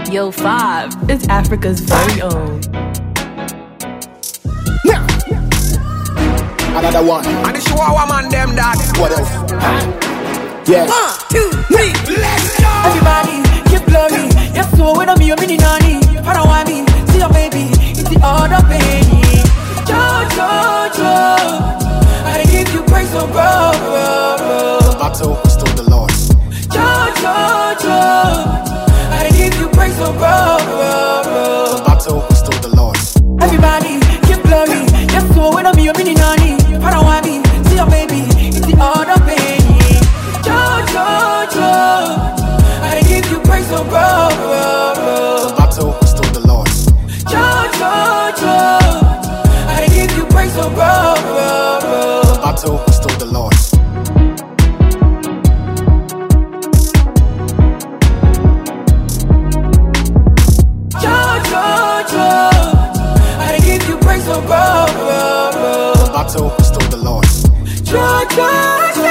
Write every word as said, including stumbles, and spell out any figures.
Yo five is Africa's very own. Now, another one. And the Chihuahua man them that. What else? Yeah. One, two, three, let's go. Everybody, give glory. Yes, so when I'm your mini nanny. I don't want me, see your baby. It's the other baby. Jo, Jo, Jo. I give you praise, oh, bro, bro, bro. The battle is still the Lord's. Jo, Jo, Jo. I give you praise, oh, bro, bro, bro. The battle is still the Lord's. Everybody, give glory. Yes, so when I'm your mini nanny. I don't want me, see your baby. It's the other baby. Jo, Jo, Jo. I give you praise, oh, bro, bro, bro. The battle is still the Lord's. Jo, Jo, Jo. I give you praise, oh, bro, bro, bro. The battle is still the Lord's. Jo, Jo, Jo. I give you praise, oh, bro, bro, bro. The battle is still the Lord's. Jo, Jo, Jo.